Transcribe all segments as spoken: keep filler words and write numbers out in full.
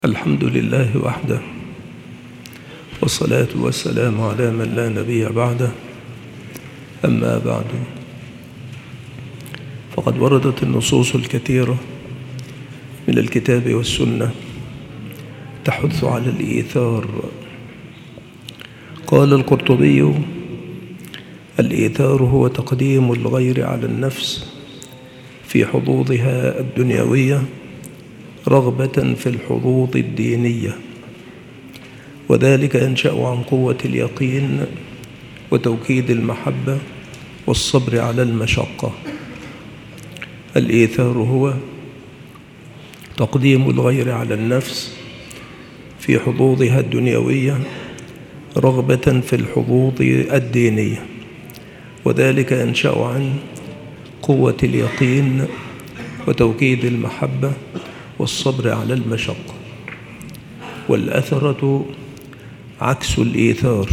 الحمد لله وحده، والصلاة والسلام على من لا نبي بعده. أما بعد، فقد وردت النصوص الكثيرة من الكتاب والسنة تحث على الإيثار. قال القرطبي: الإيثار هو تقديم الغير على النفس في حظوظها الدنيوية رغبة في الحظوظ الدينية، وذلك ينشأ عن قوة اليقين وتوكيد المحبة والصبر على المشقة. الإيثار هو تقديم الغير على النفس في حظوظها الدنيوية رغبة في الحظوظ الدينية، وذلك ينشأ عن قوة اليقين وتوكيد المحبة والصبر على المشقة. والأثرة عكس الإيثار،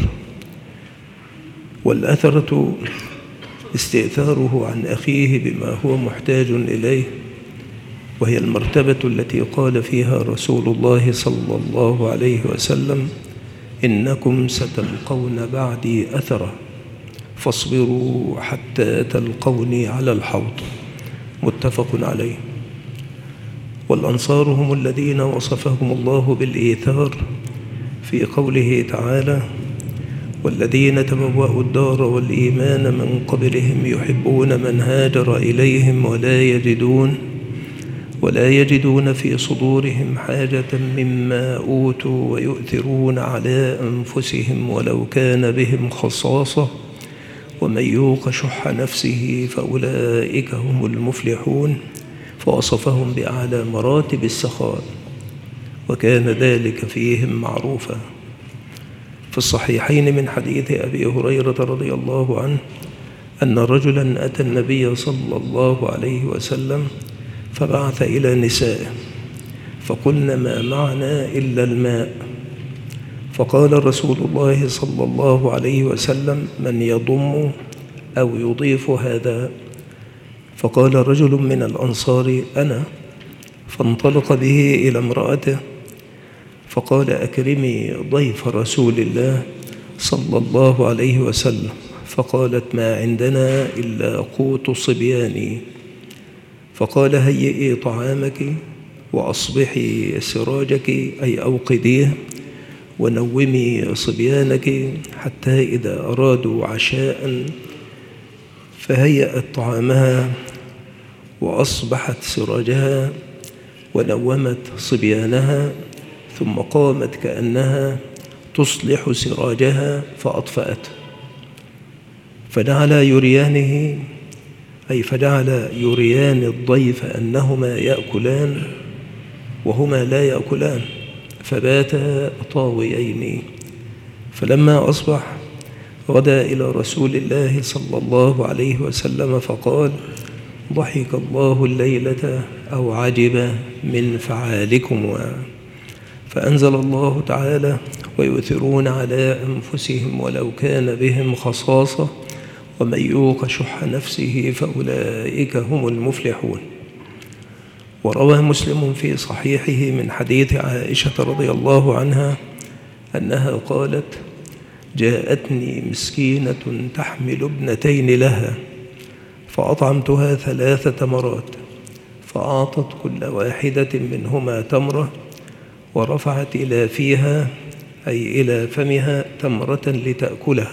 والأثرة استئثاره عن أخيه بما هو محتاج إليه، وهي المرتبة التي قال فيها رسول الله صلى الله عليه وسلم: إنكم ستلقون بعدي أثرة فاصبروا حتى تلقوني على الحوض. متفق عليه. والأنصار هم الذين وصفهم الله بالإيثار في قوله تعالى: والذين تبوأوا الدار والإيمان من قبلهم يحبون من هاجر إليهم ولا يجدون ولا يجدون في صدورهم حاجة مما أوتوا ويؤثرون على أنفسهم ولو كان بهم خصاصة ومن يوق شح نفسه فأولئك هم المفلحون. فوصفهم بأعلى مراتب السخاء، وكان ذلك فيهم معروفا. في الصحيحين من حديث أبي هريرة رضي الله عنه أن رجلا أتى النبي صلى الله عليه وسلم فبعث إلى نسائه فقلن: ما معنا إلا الماء. فقال رسول الله صلى الله عليه وسلم: من يضم أو يضيف هذا؟ فقال رجل من الأنصار: أنا. فانطلق به إلى امرأته فقال: أكرمي ضيف رسول الله صلى الله عليه وسلم. فقالت: ما عندنا إلا قوت صبياني. فقال: هيئي طعامك وأصبحي سراجك، أي أوقديه، ونومي صبيانك حتى إذا أرادوا عشاء فهيأت طعامها وأصبحت سراجها ونومت صبيانها، ثم قامت كأنها تصلح سراجها فأطفأته. فجعل يريانه أي فجعل يريان الضيف أنهما يأكلان وهما لا يأكلان، فباتا طاويين. فلما أصبح غدا إلى رسول الله صلى الله عليه وسلم فقال: ضحك الله الليلة أو عجب من فعالكم. فأنزل الله تعالى: ويؤثرون على أنفسهم ولو كان بهم خصاصة ومن يوق شح نفسه فأولئك هم المفلحون. وروى مسلم في صحيحه من حديث عائشة رضي الله عنها أنها قالت: جاءتني مسكينة تحمل ابنتين لها فأطعمتها ثلاث تمرات، فأعطت كل واحدة منهما تمرة ورفعت إلى فيها أي إلى فمها تمرة لتأكلها،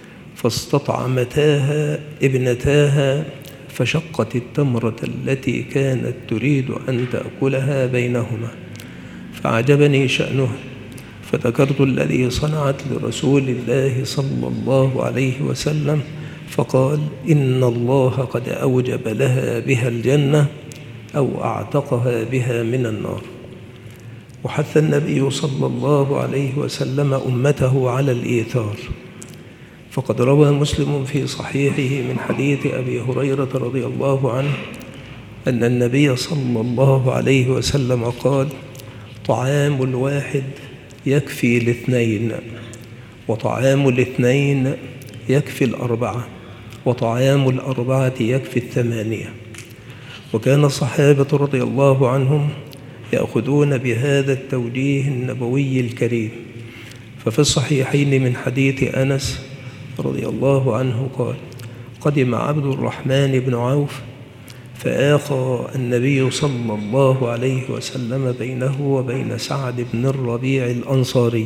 فاستطعمتاها ابنتاها فشقت التمرة التي كانت تريد أن تأكلها بينهما، فعجبني شأنها، فذكرت الذي صنعت لرسول الله صلى الله عليه وسلم، فقال: إن الله قد أوجب لها بها الجنة أو أعتقها بها من النار. وحث النبي صلى الله عليه وسلم أمته على الإيثار، فقد روى مسلم في صحيحه من حديث أبي هريرة رضي الله عنه أن النبي صلى الله عليه وسلم قال: طعام الواحد يكفي الاثنين، وطعام الاثنين يكفي الأربعة، وطعام الأربعة يكفي الثمانية. وكان الصحابة رضي الله عنهم يأخذون بهذا التوجيه النبوي الكريم. ففي الصحيحين من حديث أنس رضي الله عنه قال: قدم عبد الرحمن بن عوف فآخى النبي صلى الله عليه وسلم بينه وبين سعد بن الربيع الأنصاري،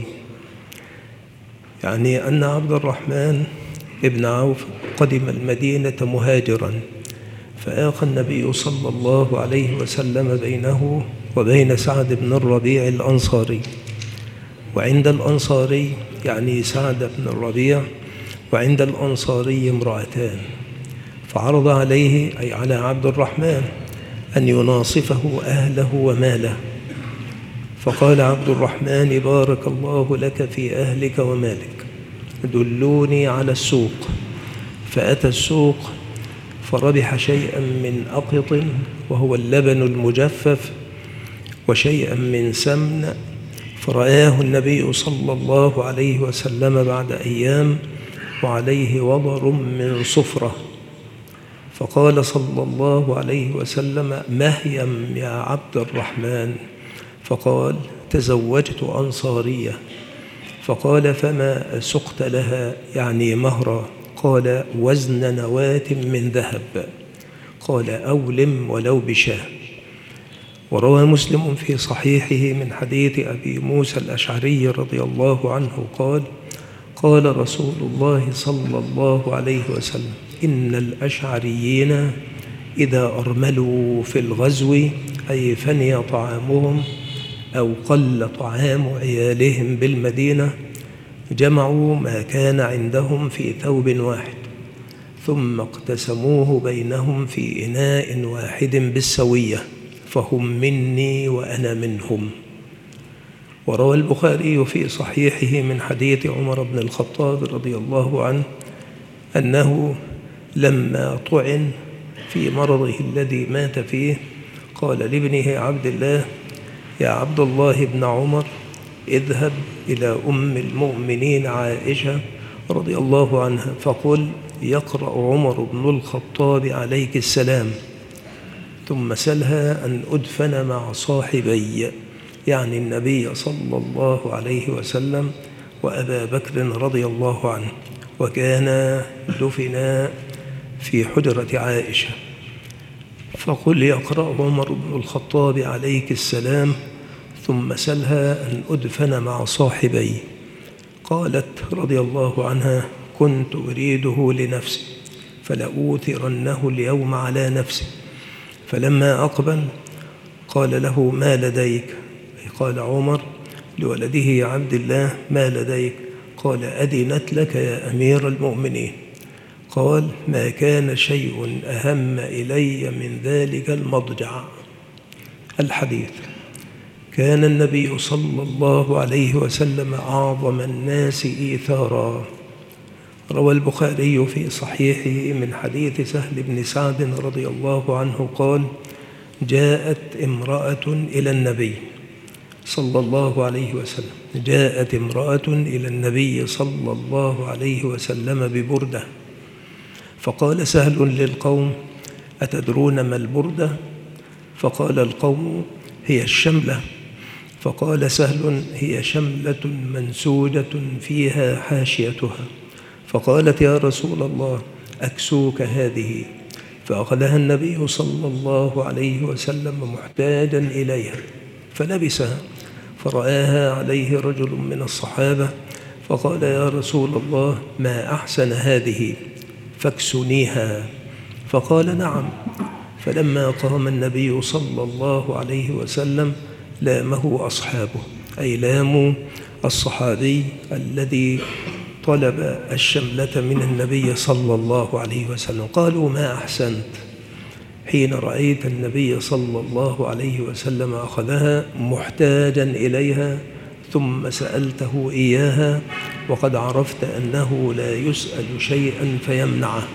يعني أن عبد الرحمن بن عوف قدم المدينة مهاجرا، فآخى النبي صلى الله عليه وسلم بينه وبين سعد بن الربيع الأنصاري. وعند الأنصاري يعني سعد بن الربيع، وعند الأنصاري امرأتان، فعرض عليه أي على عبد الرحمن أن يناصفه أهله وماله، فقال عبد الرحمن: بارك الله لك في أهلك ومالك، دلوني على السوق. فأتى السوق فربح شيئا من أقط وهو اللبن المجفف وشيئا من سمن، فرآه النبي صلى الله عليه وسلم بعد أيام وعليه وضر من صفرة، فقال صلى الله عليه وسلم: مهيم يا عبد الرحمن؟ فقال: تزوجت أنصارية. فقال: فما سقت لها يعني مهرا؟ قال: وزن نواة من ذهب. قال: أولم ولو بشاه. وروى مسلم في صحيحه من حديث أبي موسى الأشعري رضي الله عنه قال: قال رسول الله صلى الله عليه وسلم: إن الأشعريين إذا أرملوا في الغزو أي فني طعامهم أو قل طعام عيالهم بالمدينة جمعوا ما كان عندهم في ثوب واحد ثم اقتسموه بينهم في إناء واحد بالسوية، فهم مني وأنا منهم. وروى البخاري في صحيحه من حديث عمر بن الخطاب رضي الله عنه أنه لما طعن في مرضه الذي مات فيه قال لابنه عبد الله: يا عبد الله بن عمر، اذهب إلى أم المؤمنين عائشة رضي الله عنها فقل: يقرأ عمر بن الخطاب عليك السلام، ثم سلها أن أدفن مع صاحبي، يعني النبي صلى الله عليه وسلم وأبا بكر رضي الله عنه، وكان دفنا في حجرة عائشة. فقل: يقرأ عمر بن الخطاب عليك السلام، ثم سلها أن أدفن مع صاحبي. قالت رضي الله عنها: كنت أريده لنفسي فلأوثرنه اليوم على نفسي. فلما أقبل قال له: ما لديك؟ قال عمر لولده عبد الله: ما لديك؟ قال: أذنت لك يا أمير المؤمنين. قال: ما كان شيء أهم إلي من ذلك المضجع. الحديث: كان النبي صلى الله عليه وسلم أعظم الناس إيثارا. روى البخاري في صحيحه من حديث سهل بن سعد رضي الله عنه قال: جاءت امرأة إلى النبي صلى الله عليه وسلم جاءت امرأة إلى النبي صلى الله عليه وسلم ببردة، فقال سهل للقوم: أتدرون ما البردة؟ فقال القوم: هي الشملة. فقال سهل: هي شملة منسوجة فيها حاشيتها. فقالت: يا رسول الله، أكسوك هذه. فأخذها النبي صلى الله عليه وسلم محتاجا إليها فلبسها، فرآها عليه رجل من الصحابة فقال: يا رسول الله، ما أحسن هذه، فاكسنيها. فقال: نعم. فلما قام النبي صلى الله عليه وسلم لامه أصحابه، أي لاموا الصحابي الذي طلب الشملة من النبي صلى الله عليه وسلم، قالوا: ما أحسنت حين رأيت النبي صلى الله عليه وسلم أخذها محتاجا إليها ثم سألته إياها وقد عرفت أنه لا يسأل شيئا فيمنعه.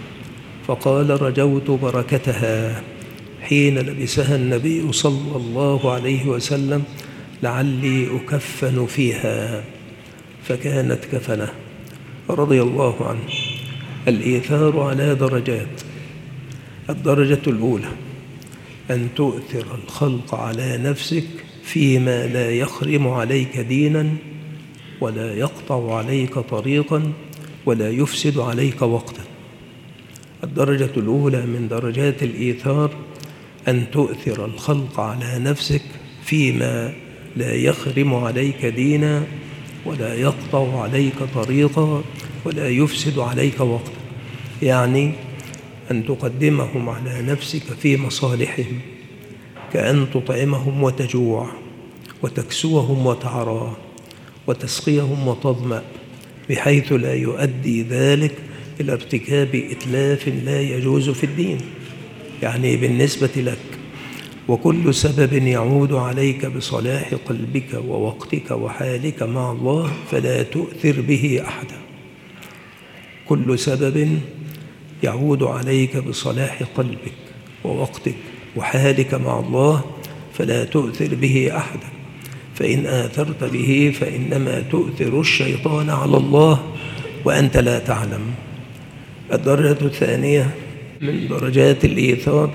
فقال: رجوت بركتها حين لبسها النبي صلى الله عليه وسلم لعلي أكفن فيها، فكانت كفنه رضي الله عنه. الإيثار على درجات: الدرجة الأولى أن تؤثر الخلق على نفسك فيما لا يخرم عليك دينا ولا يقطع عليك طريقا ولا يفسد عليك وقتا. الدرجة الأولى من درجات الإيثار أن تؤثر الخلق على نفسك فيما لا يخرم عليك دينا ولا يقطع عليك طريقا ولا يفسد عليك وقتا، يعني أن تقدمهم على نفسك في مصالحهم، كأن تطعمهم وتجوع وتكسوهم وتعرى وتسقيهم وتظمأ، بحيث لا يؤدي ذلك إلى ارتكاب إتلاف لا يجوز في الدين. يعني بالنسبة لك وكل سبب يعود عليك بصلاح قلبك ووقتك وحالك مع الله فلا تؤثر به أحدا. كل سبب يعود عليك بصلاح قلبك ووقتك وحالك مع الله فلا تؤثر به أحدا، فإن آثرت به فإنما تؤثر الشيطان على الله وأنت لا تعلم. الدرجة الثانية من درجات الإيثار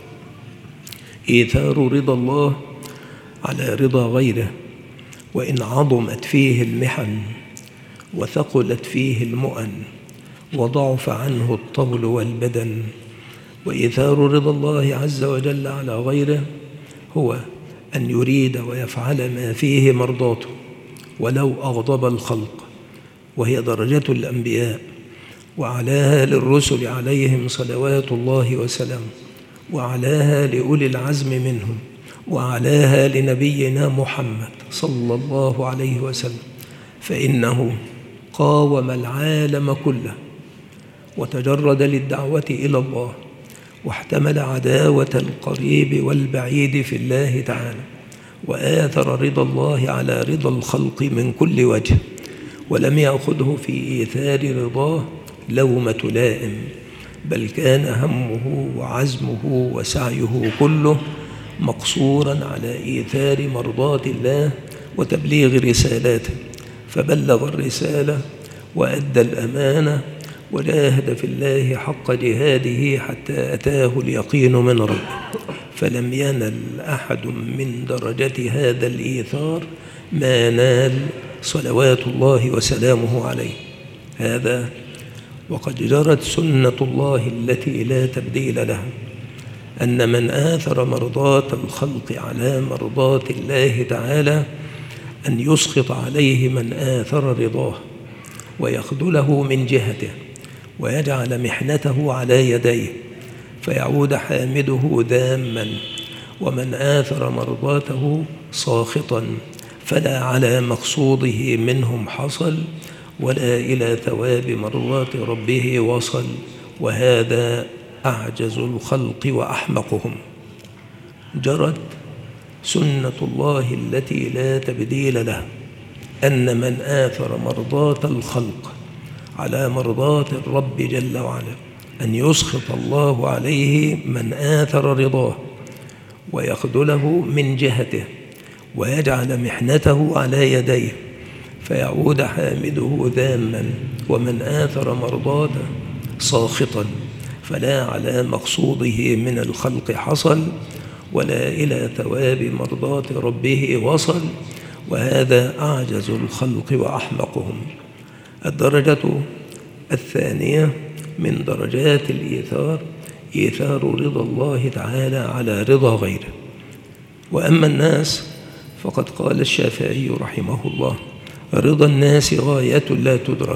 إيثار رضا الله على رضا غيره، وإن عظمت فيه المحن وثقلت فيه المؤن وضعف عنه الطول والبدن. وإيثار رضا الله عز وجل على غيره هو أن يريد ويفعل ما فيه مرضاته ولو أغضب الخلق، وهي درجة الأنبياء، وعلاها للرسل عليهم صلوات الله وسلامه، وعلاها لأولي العزم منهم، وعلاها لنبينا محمد صلى الله عليه وسلم، فإنه قاوم العالم كله وتجرد للدعوة إلى الله، واحتمل عداوة القريب والبعيد في الله تعالى، وآثر رضا الله على رضا الخلق من كل وجه، ولم يأخذه في إيثار رضاه لومة لائم، بل كان همه وعزمه وسعيه كله مقصورا على إيثار مرضاة الله وتبليغ رسالاته، فبلغ الرسالة وأدى الأمانة وجاهد في الله حق جهاده حتى أتاه اليقين من ربه، فلم ينل أحد من درجة هذا الإيثار ما نال صلوات الله وسلامه عليه. هذا وقد جرت سنة الله التي لا تبديل لها، أن من آثر مرضاة الخلق على مرضاة الله تعالى أن يسخط عليه من آثر رضاه ويخذله من جهته ويجعل محنته على يديه فيعود حامده ذاما، ومن آثر مرضاته ساخطا فلا على مقصوده منهم حصل ولا إلى ثواب مرضات ربه وصل، وهذا أعجز الخلق وأحمقهم. جرت سنة الله التي لا تبديل لها، أن من آثر مرضاة الخلق على مرضاة الرب جل وعلا أن يسخط الله عليه من آثر رضاه ويخذله من جهته ويجعل محنته على يديه فيعود حامده ذاما، ومن آثر مرضاته ساخطا فلا على مقصوده من الخلق حصل ولا إلى ثواب مرضاة ربه وصل، وهذا أعجز الخلق وأحمقهم. الدرجة الثانية من درجات الإيثار إيثار رضا الله تعالى على رضا غيره. وأما الناس فقد قال الشافعي رحمه الله: رضا الناس غاية لا تدرك،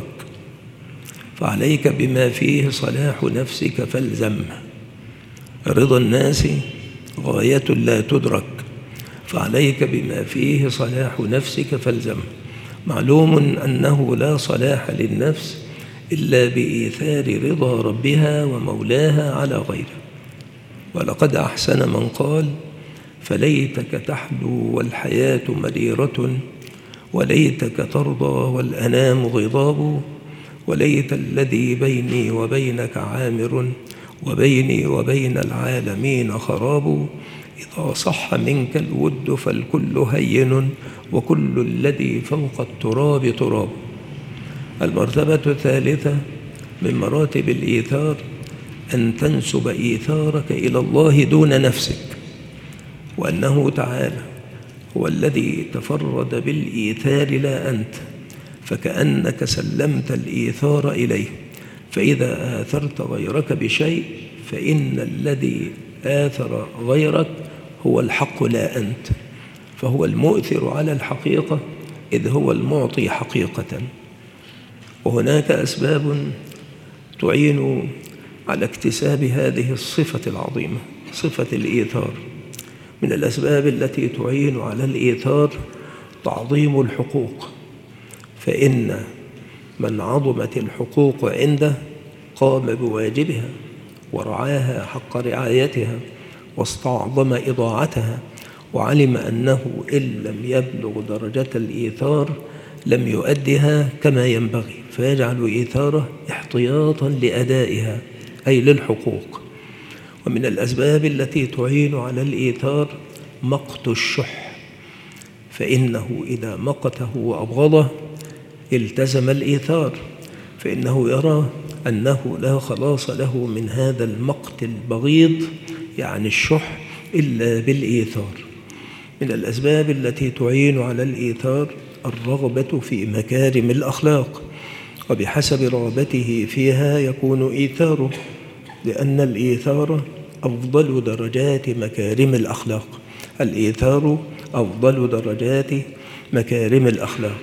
فعليك بما فيه صلاح نفسك فالزمه. رضا الناس غاية لا تدرك، فعليك بما فيه صلاح نفسك فالزمه. معلوم أنه لا صلاح للنفس إلا بإيثار رضا ربها ومولاها على غيره. ولقد أحسن من قال: فليتك تحلو والحياة مريرة، وليتك ترضى والأنام غضاب، وليت الذي بيني وبينك عامر، وبيني وبين العالمين خراب. إذا صح منك الود فالكل هين، وكل الذي فوق التراب تراب. المرتبة الثالثة من مراتب الإيثار أن تنسب إيثارك إلى الله دون نفسك، وأنه تعالى هو الذي تفرد بالإيثار لا أنت، فكأنك سلمت الإيثار إليه. فإذا آثرت غيرك بشيء فإن الذي آثر غيرك هو الحق لا أنت، فهو المؤثر على الحقيقة إذ هو المعطي حقيقة. وهناك أسباب تعين على اكتساب هذه الصفة العظيمة، صفة الإيثار. من الأسباب التي تعين على الإيثار تعظيم الحقوق، فإن من عظمت الحقوق عنده قام بواجبها ورعاها حق رعايتها واستعظم إضاعتها، وعلم أنه إن لم يبلغ درجة الإيثار لم يؤدها كما ينبغي، فيجعل إيثاره احتياطا لأدائها أي للحقوق. ومن الأسباب التي تعين على الإيثار مقت الشح، فإنه إذا مقته وأبغضه التزم الإيثار، فإنه يرى أنه لا خلاص له من هذا المقت البغيض يعني الشح إلا بالإيثار. من الأسباب التي تعين على الإيثار الرغبة في مكارم الأخلاق، وبحسب رغبته فيها يكون إيثاره، لأن الإيثار أفضل درجات مكارم الأخلاق. الإيثار أفضل درجات مكارم الأخلاق.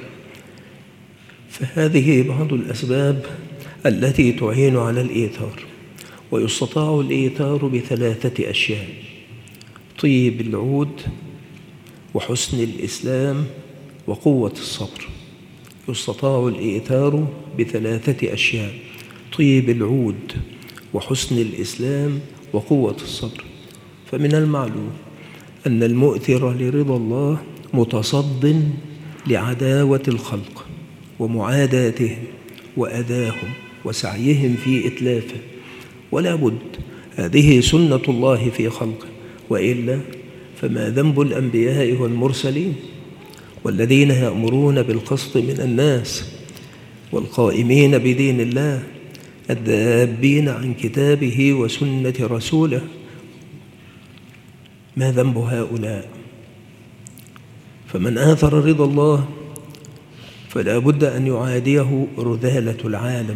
فهذه بعض الأسباب التي تعين على الإيثار. ويستطاع الإيثار بثلاثة أشياء: طيب العود وحسن الإسلام وقوة الصبر. يستطاع الإيثار بثلاثة أشياء: طيب العود وحسن الإسلام وقوة الصبر. فمن المعلوم أن المؤثر لرضا الله متصد لعداوة الخلق ومعاداتهم وأذاهم وسعيهم في إتلافه، ولا بد، هذه سنة الله في خلقه، وإلا فما ذنب الأنبياء والمرسلين والذين يأمرون بالقسط من الناس والقائمين بدين الله الذابين عن كتابه وسنة رسوله، ما ذنب هؤلاء؟ فمن آثر رضا الله فلا بد أن يعاديه رذالة العالم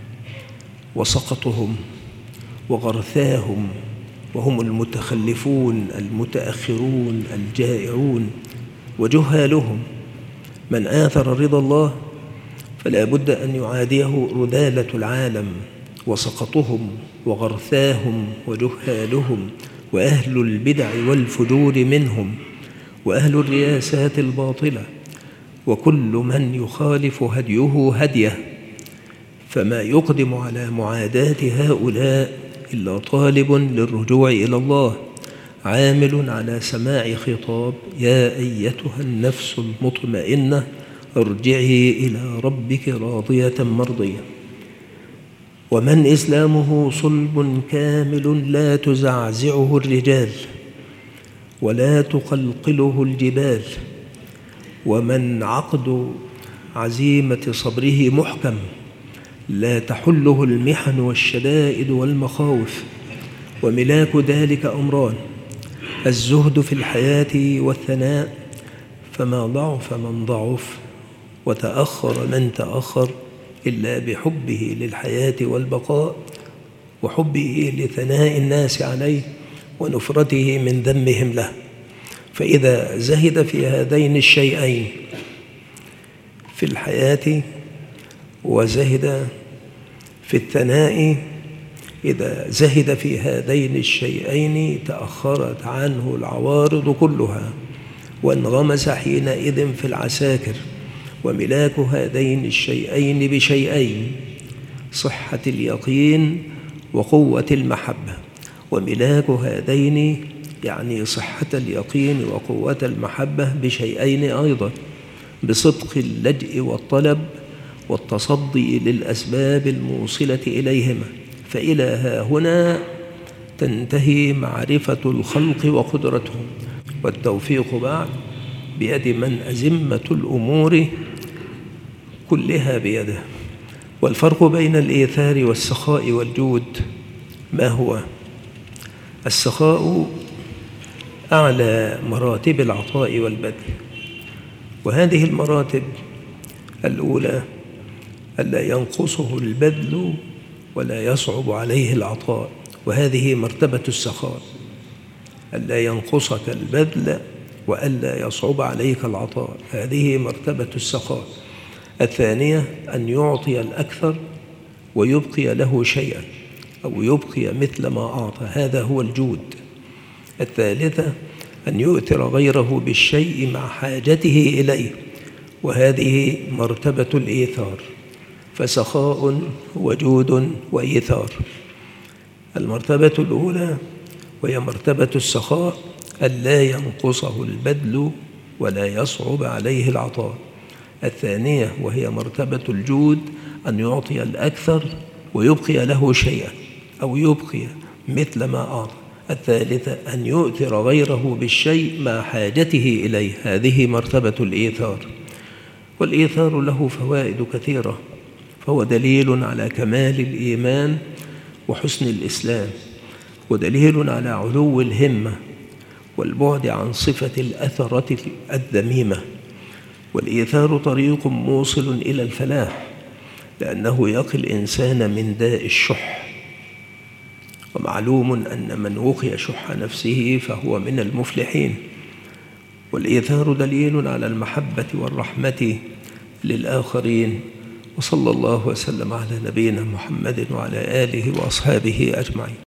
وسقطهم وغرثاهم، وهم المتخلفون المتأخرون الجائعون وجهالهم. من آثر رضا الله فلا بد أن يعاديه رذالة العالم وسقطهم وغرثاهم وجهالهم وأهل البدع والفجور منهم وأهل الرياسات الباطلة وكل من يخالف هديه هديه. فما يقدم على معاداة هؤلاء إلا طالب للرجوع إلى الله، عامل على سماع خطاب يا أيتها النفس المطمئنة ارجعي إلى ربك راضية مرضية. ومن إسلامه صلب كامل لا تزعزعه الرجال ولا تقلقله الجبال، ومن عقد عزيمة صبره محكم لا تحله المحن والشدائد والمخاوف. وملاك ذلك أمران: الزهد في الحياة والثناء، فما ضعف من ضعف وتأخر من تأخر إلا بحبه للحياة والبقاء وحبه لثناء الناس عليه ونفرته من ذمهم له. فإذا زهد في هذين الشيئين في الحياة وزهد في الثناء، إذا زهد في هذين الشيئين تأخرت عنه العوارض كلها وانغمس حينئذ في العساكر. وملاك هذين الشيئين بشيئين: صحة اليقين وقوة المحبة. وملاك هذين يعني صحة اليقين وقوة المحبة بشيئين أيضا: بصدق اللجأ والطلب والتصدي للأسباب الموصلة إليهما. فإلى ها هنا تنتهي معرفة الخلق وقدرتهم، والتوفيق بعد بيد من أزمة الأمور كلها بيده. والفرق بين الإيثار والسخاء والجود ما هو؟ السخاء أعلى مراتب العطاء والبذل. وهذه المراتب الأولى ألا ينقصه البذل ولا يصعب عليه العطاء، وهذه مرتبة السخاء. ألا ينقصك البذل وألا يصعب عليك العطاء، هذه مرتبة السخاء. الثانية أن يعطي الأكثر ويبقي له شيئا، أو يبقي مثل ما أعطى، هذا هو الجود. الثالثة أن يؤثر غيره بالشيء مع حاجته إليه، وهذه مرتبة الإيثار. فسخاء وجود وإيثار. المرتبة الأولى وهي مرتبة السخاء ألا ينقصه البذل ولا يصعب عليه العطاء. الثانية وهي مرتبة الجود أن يعطي الأكثر ويبقي له شيئا، أو يبقي مثل ما أعطى. الثالثة أن يؤثر غيره بالشيء مع حاجته إليه، هذه مرتبة الإيثار. والإيثار له فوائد كثيرة، فهو دليل على كمال الإيمان وحسن الإسلام، ودليل على علو الهمة والبعد عن صفة الأثرة الذميمة. والإيثار طريق موصل إلى الفلاح، لأنه يقي الإنسان من داء الشح. ومعلوم أن من وقي شح نفسه فهو من المفلحين. والإيثار دليل على المحبة والرحمة للآخرين. وصلى الله وسلم على نبينا محمد وعلى آله وأصحابه أجمعين.